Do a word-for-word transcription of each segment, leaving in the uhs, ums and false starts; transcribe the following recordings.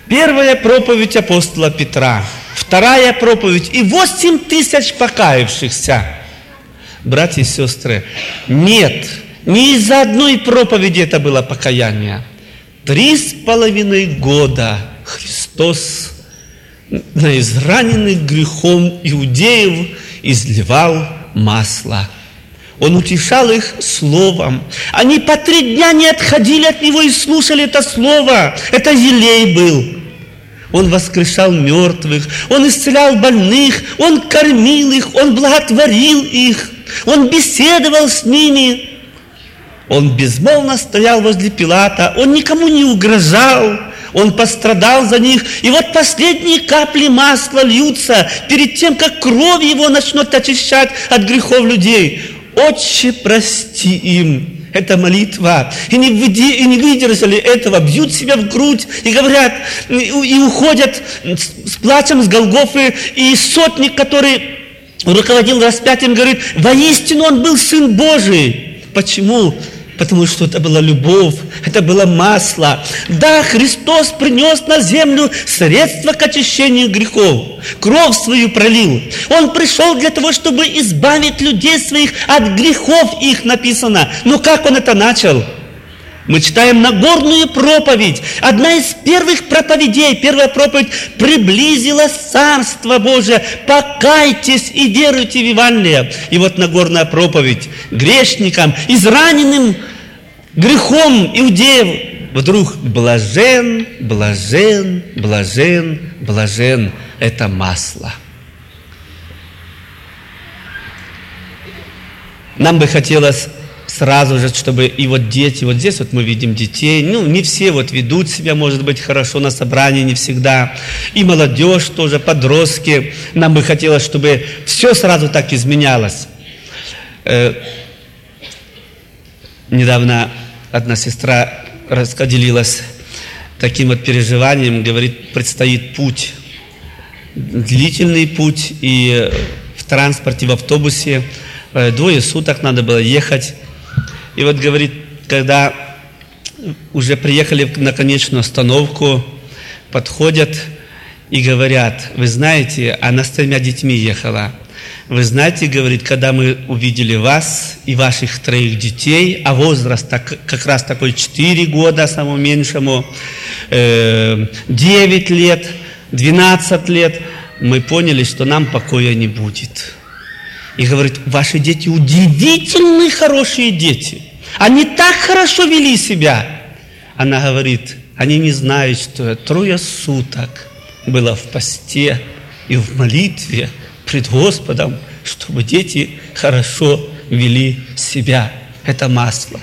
Первая проповедь апостола Петра, вторая проповедь и восемь тысяч покаявшихся. Братья и сестры, нет, не из-за одной проповеди это было покаяние. Три с половиной года Христос на израненных грехом иудеев изливал масло. Он утешал их словом. Они по три дня не отходили от Него и слушали это слово. Это елей был. Он воскрешал мертвых, Он исцелял больных, Он кормил их, Он благотворил их, Он беседовал с ними. Он безмолвно стоял возле Пилата, Он никому не угрожал, Он пострадал за них. И вот последние капли масла льются перед тем, как кровь Его начнет очищать от грехов людей. «Отче, прости им». Это молитва. И не, выди, и не выдержали этого, бьют себя в грудь и говорят, и, и уходят с, с плачем с Голгофы. И сотник, который руководил распятием, говорит: воистину он был Сын Божий. Почему? Потому что это была любовь, это было масло. Да, Христос принес на землю средства к очищению грехов. Кровь свою пролил. Он пришел для того, чтобы избавить людей своих от грехов их, написано. Но как Он это начал? Мы читаем Нагорную проповедь. Одна из первых проповедей, первая проповедь: приблизилось Царство Божие, покайтесь и веруйте в Евангелие. И вот Нагорная проповедь грешникам, израненным грехом иудеев. Вдруг блажен, блажен, блажен, блажен. Это масло. Нам бы хотелось сразу же, чтобы и вот дети, вот здесь вот мы видим детей, ну, не все вот ведут себя, может быть, хорошо на собрании, не всегда, и молодежь тоже, подростки, нам бы хотелось, чтобы все сразу так изменялось. Э, недавно одна сестра поделилась таким вот переживанием, говорит, предстоит путь, длительный путь, и в транспорте, в автобусе э, двое суток надо было ехать. И вот говорит, когда уже приехали на конечную остановку, подходят и говорят: вы знаете, она с тремя детьми ехала. Вы знаете, говорит, когда мы увидели вас и ваших троих детей, а возраст так, как раз такой четыре года, самому меньшему, э, девять лет, двенадцать лет, мы поняли, что нам покоя не будет. И говорит, ваши дети удивительные хорошие дети. Они так хорошо вели себя. Она говорит, они не знают, что я трое суток была в посте и в молитве пред Господом, чтобы дети хорошо вели себя. Это масло.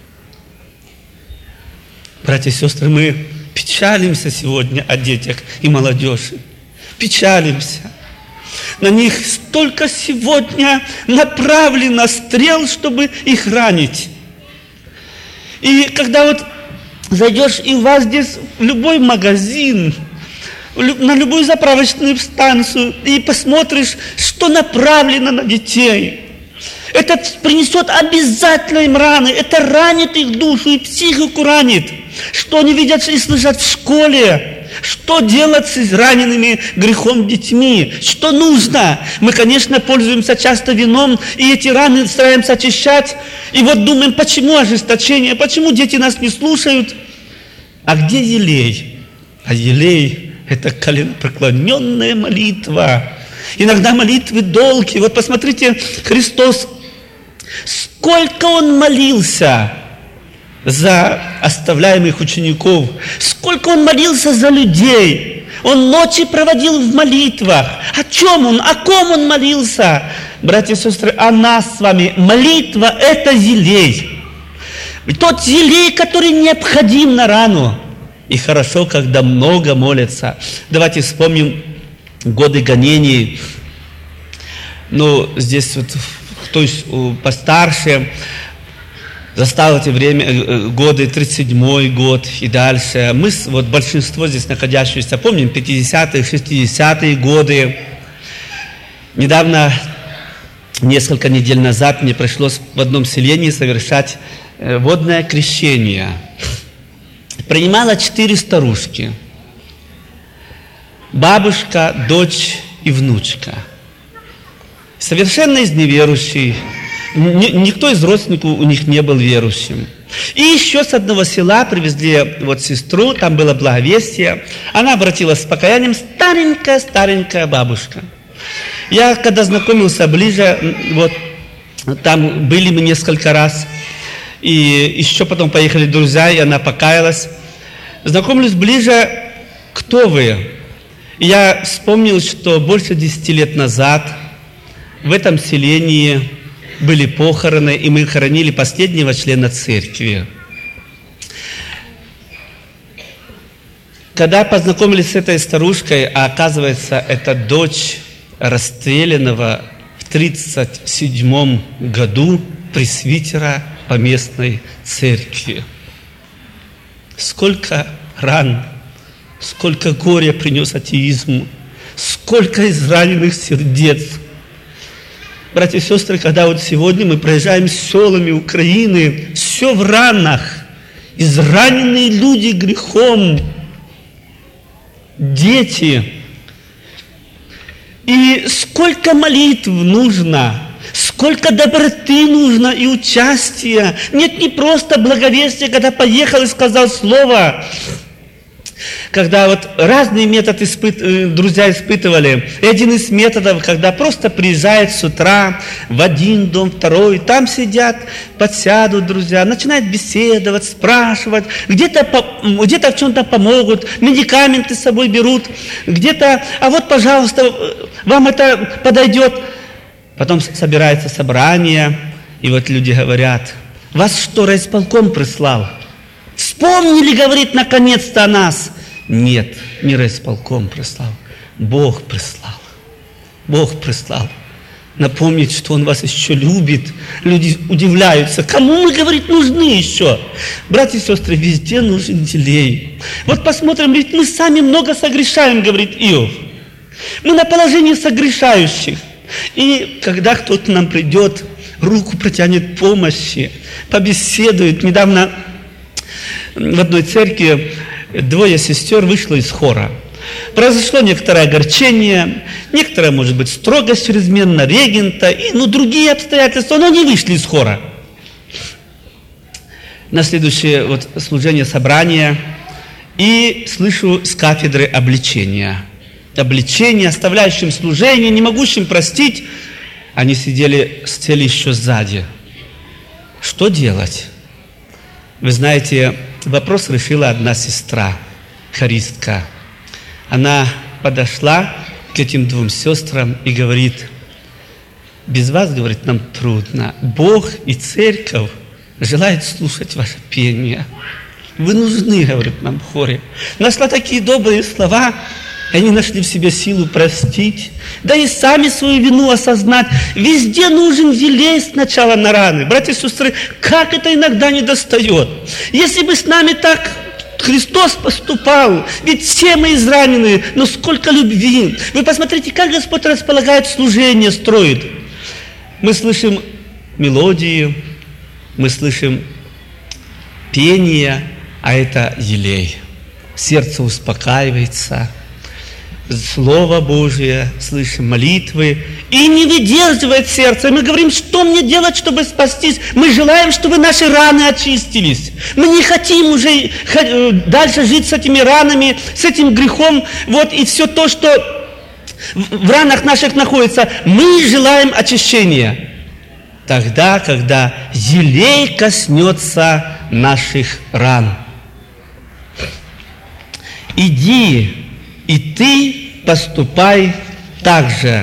Братья и сестры, мы печалимся сегодня о детях и молодежи. Печалимся. На них столько сегодня направлено стрел, чтобы их ранить. И когда вот зайдешь, и у вас здесь в любой магазин, на любую заправочную станцию, и посмотришь, что направлено на детей, это принесет обязательно им раны, это ранит их душу и психику ранит. Что они видят и слышат в школе, что делать с израненными грехом детьми, что нужно. Мы, конечно, пользуемся часто вином, и эти раны стараемся очищать, и вот думаем, почему ожесточение, почему дети нас не слушают. А где елей? А елей – это коленопреклоненная молитва. Иногда молитвы долгие. Вот посмотрите, Христос, сколько Он молился за оставляемых учеников, сколько Он молился за людей. Он ночи проводил в молитвах. О чем Он? О ком Он молился? Братья и сестры, о нас с вами. Молитва – это елей. Тот елей, который необходим на рану. И хорошо, когда много молятся. Давайте вспомним годы гонений. Ну, здесь вот, кто постарше, застал эти время, годы, тридцать седьмой год и дальше. Мы, вот большинство здесь находящихся, помним, пятидесятые, шестидесятые годы. Недавно, несколько недель назад, мне пришлось в одном селении совершать водное крещение. Принимало четыре старушки. бабушка, дочь и внучка. Совершенно из неверующих. Никто из родственников у них не был верующим. И еще с одного села привезли вот сестру, там было благовестие. Она обратилась с покаянием, старенькая-старенькая бабушка. Я, когда знакомился ближе, вот там были мы несколько раз, и еще потом поехали друзья, и она покаялась. Знакомлюсь ближе, кто вы? И я вспомнил, что больше десяти лет назад в этом селении были похороны, и мы хоронили последнего члена церкви. Когда познакомились с этой старушкой, а оказывается, это дочь расстрелянного в тридцать седьмом году пресвитера поместной церкви. Сколько ран, сколько горя принес атеизм, сколько израненных сердец. Братья и сестры, когда вот сегодня мы проезжаем селами Украины, все в ранах, израненные люди грехом, дети. И сколько молитв нужно, сколько доброты нужно и участия. Нет, не просто благовестие, когда поехал и сказал слово. Когда вот разные методы испыт... друзья испытывали. И один из методов, когда просто приезжает с утра в один дом, второй, там сидят, подсядут друзья, начинают беседовать, спрашивать, где-то, по... где-то в чем-то помогут, медикаменты с собой берут, где-то, а вот, пожалуйста, вам это подойдет. Потом собирается собрание, и вот люди говорят, вас что, райисполком прислал? Вспомнили, говорит, наконец-то о нас. Нет, не райисполком прислал, Бог прислал. Бог прислал. Напомнить, что Он вас еще любит. Люди удивляются. Кому мы, говорит, нужны еще? Братья и сестры, везде нужен елей. Вот посмотрим, ведь мы сами много согрешаем, говорит Иов. Мы на положении согрешающих. И когда кто-то нам придет, руку протянет помощи, побеседует. Недавно в одной церкви двое сестер вышло из хора. Произошло некоторое огорчение, некоторая, может быть, строгость чрезмерно регента, и ну, другие обстоятельства, но они вышли из хора. На следующее вот, служение собрания, и слышу с кафедры обличения. Обличение, оставляющим служение, не могущим простить. Они сидели, сели еще сзади. Что делать? Вы знаете, вопрос решила одна сестра, хористка. Она подошла к этим двум сестрам и говорит, без вас, говорит, нам трудно. Бог и церковь желают слушать ваше пение. Вы нужны, говорит, нам в хоре. Нашла такие добрые слова, и они нашли в себе силу простить, да и сами свою вину осознать. Везде нужен елей сначала на раны. Братья и сестры, как это иногда не достает. Если бы с нами так Христос поступал, ведь все мы изранены, но сколько любви. Вы посмотрите, как Господь располагает служение, строит. Мы слышим мелодии, мы слышим пение, а это елей. Сердце успокаивается. Слово Божие, слышим молитвы, и не выдерживает сердце. Мы говорим, что мне делать, чтобы спастись? Мы желаем, чтобы наши раны очистились. Мы не хотим уже дальше жить с этими ранами, с этим грехом, вот, и все то, что в ранах наших находится. Мы желаем очищения. Тогда, когда елей коснется наших ран. Иди, и ты поступай так же.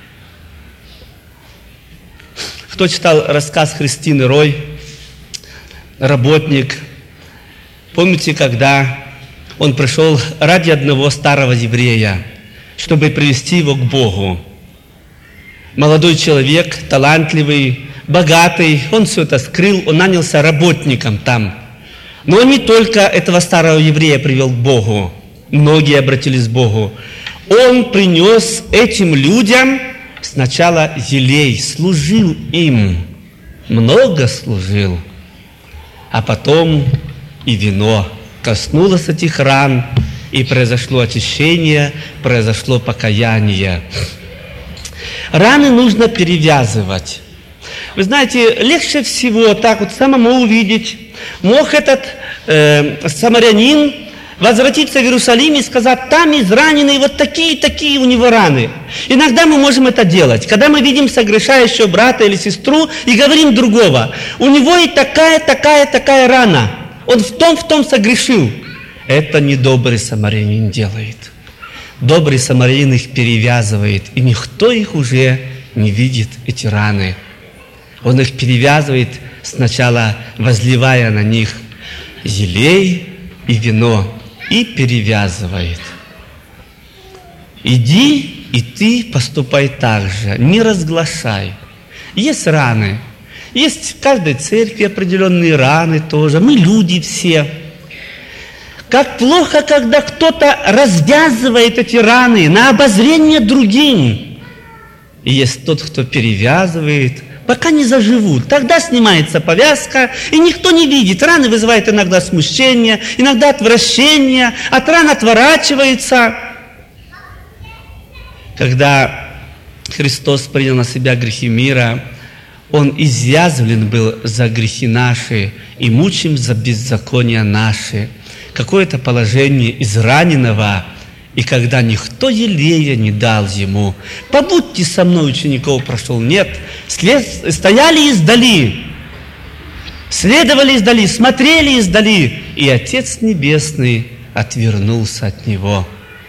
Кто читал рассказ Христины Рой, работник, помните, когда он пришел ради одного старого еврея, чтобы привести его к Богу? Молодой человек, талантливый, богатый, он все это скрыл, он нанялся работником там. Но не только этого старого еврея привел к Богу. Многие обратились к Богу. Он принес этим людям сначала елей, служил им, много служил, а потом и вино. Коснулось этих ран, и произошло очищение, произошло покаяние. Раны нужно перевязывать. Вы знаете, легче всего так вот самому увидеть. Мог этот э, самарянин возвратиться в Иерусалим и сказать: там израненные, вот такие-такие у него раны. Иногда мы можем это делать, когда мы видим согрешающего брата или сестру и говорим другого: у него и такая, такая, такая рана. Он в том, в том согрешил. Это не добрый самарянин делает. Добрый самарянин их перевязывает, и никто их уже не видит, эти раны. Он их перевязывает, сначала возливая на них елей и вино, и перевязывает. Иди, и ты поступай так же, не разглашай. Есть раны, есть в каждой церкви определенные раны тоже, мы люди все. Как плохо, когда кто-то развязывает эти раны на обозрение другим. И есть тот, кто перевязывает, пока не заживут. Тогда снимается повязка, и никто не видит. Раны вызывают иногда смущение, иногда отвращение, от ран отворачивается. Когда Христос принял на себя грехи мира, Он изъязвлен был за грехи наши и мучим за беззакония наши. Какое-то положение израненного, и когда никто елея не дал ему: побудьте со мной, учеников прошел. Нет, след... стояли издали, следовали издали, смотрели издали, и Отец Небесный отвернулся от него.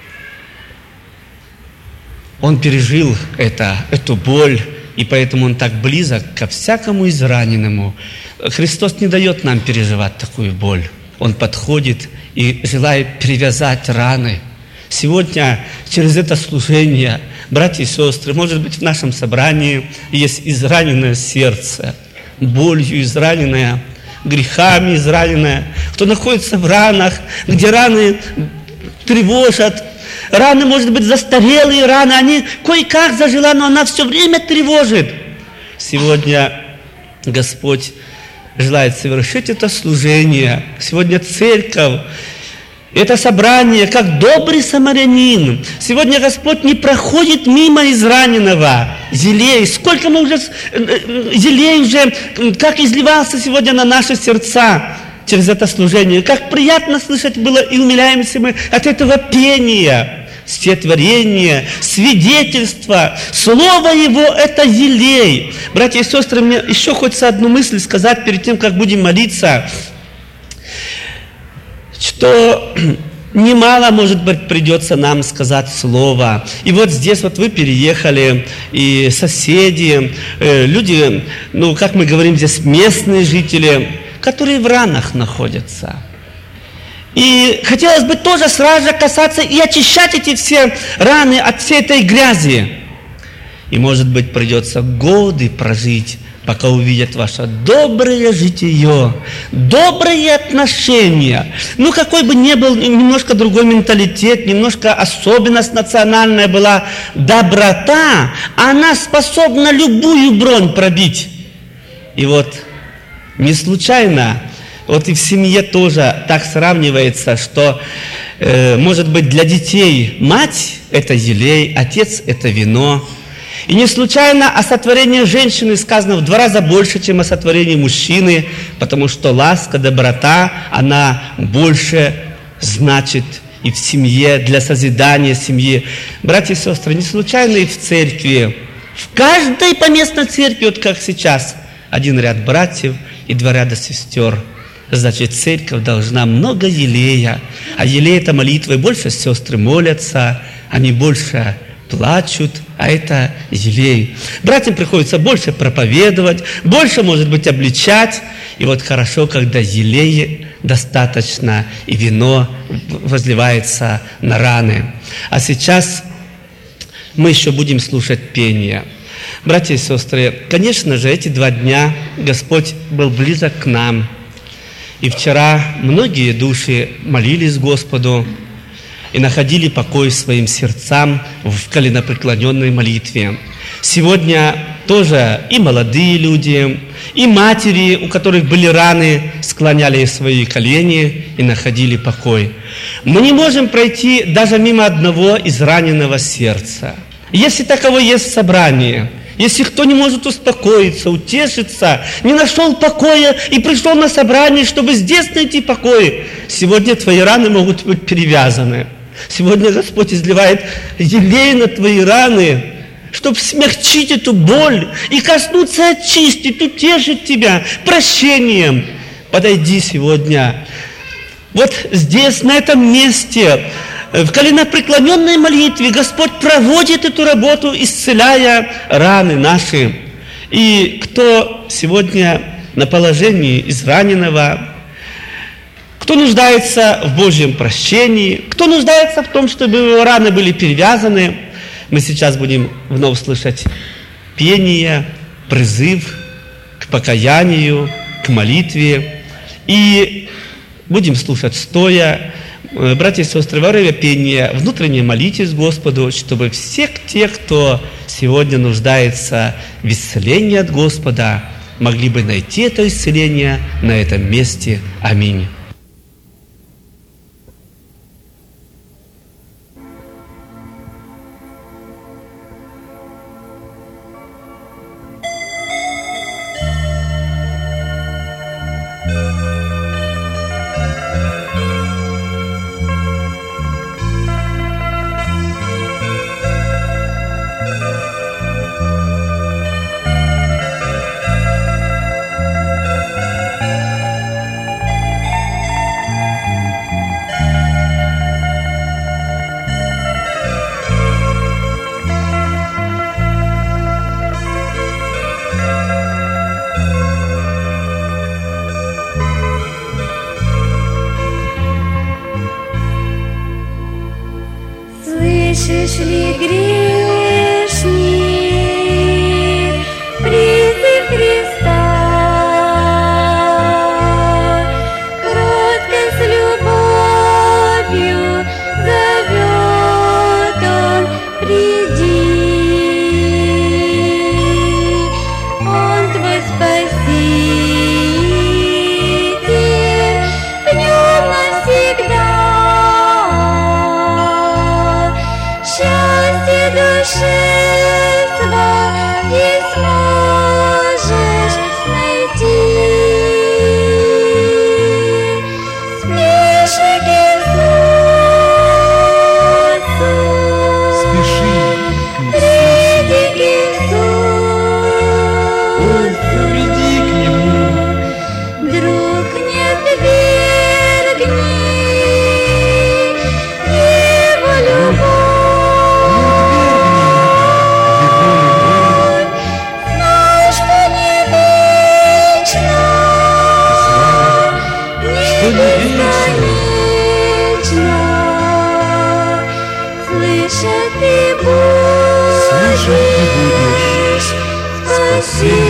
Он пережил это, эту боль, и поэтому он так близок ко всякому израненному. Христос не дает нам переживать такую боль. Он подходит и желает перевязать раны. Сегодня через это служение, братья и сестры, может быть, в нашем собрании есть израненное сердце, болью израненное, грехами израненное, кто находится в ранах, где раны тревожат. Раны, может быть, застарелые раны, они кое-как зажила, но она все время тревожит. Сегодня Господь желает совершить это служение. Сегодня церковь, это собрание, как добрый самарянин. Сегодня Господь не проходит мимо израненного. Елей, сколько мы уже, елей уже, как изливался сегодня на наши сердца через это служение. Как приятно слышать было, и умиляемся мы от этого пения. Стихотворение, свидетельство, слово Его – это елей. Братья и сестры, мне еще хочется одну мысль сказать перед тем, как будем молиться, что немало, может быть, придется нам сказать слово. И вот здесь вот вы переехали, и соседи, люди, ну, как мы говорим здесь, местные жители, которые в ранах находятся. И хотелось бы тоже сразу же касаться и очищать эти все раны от всей этой грязи. И, может быть, придется годы прожить, пока увидят ваше доброе житие, добрые отношения. Ну, какой бы ни был немножко другой менталитет, немножко особенность национальная была, доброта, она способна любую бронь пробить. И вот не случайно, вот и в семье тоже так сравнивается, что, э, может быть, для детей мать – это елей, отец – это вино. И не случайно о сотворении женщины сказано в два раза больше, чем о сотворении мужчины, потому что ласка, доброта, она больше значит и в семье, для созидания семьи. Братья и сестры, не случайно и в церкви, в каждой поместной церкви, вот как сейчас, один ряд братьев и два ряда сестер. Значит, церковь должна много елея. А елей – это молитва, и больше сестры молятся, они больше плачут, а это елей. Братьям приходится больше проповедовать, больше, может быть, обличать. И вот хорошо, когда елея достаточно, и вино возливается на раны. А сейчас мы еще будем слушать пение. Братья и сестры, конечно же, эти два дня Господь был близок к нам. И вчера многие души молились Господу и находили покой своим сердцам в коленопреклоненной молитве. Сегодня тоже и молодые люди, и матери, у которых были раны, склоняли свои колени и находили покой. Мы не можем пройти даже мимо одного израненного сердца. Если таково есть собрание, если кто не может успокоиться, утешиться, не нашел покоя и пришел на собрание, чтобы здесь найти покой, сегодня твои раны могут быть перевязаны. Сегодня Господь изливает елей на твои раны, чтобы смягчить эту боль и коснуться, очистить, утешить тебя прощением. Подойди сегодня. Вот здесь, на этом месте, в коленопреклоненной молитве Господь проводит эту работу, исцеляя раны наши. И кто сегодня на положении израненного, кто нуждается в Божьем прощении, кто нуждается в том, чтобы его раны были перевязаны, мы сейчас будем вновь слышать пение, призыв к покаянию, к молитве. И будем слушать стоя. Братья и сестры, во время пения внутренне молитесь Господу, чтобы всех тех, кто сегодня нуждается в исцелении от Господа, могли бы найти это исцеление на этом месте. Аминь. Слышишь ли, грешник, призыв Христа? Кротко с любовью зовет Он: приди. Он твой Спаситель, в Нем навсегда счастье душевства и сможешь найти. Спеши к Иисусу, Спеши к приди к Иисусу, Иисусу, приди к Нему, друг, не отвергни Его любовь. Знай, что не вечно, Что не не бесконечно. Слышать ты будешь, слышать ты будешь, спасибо.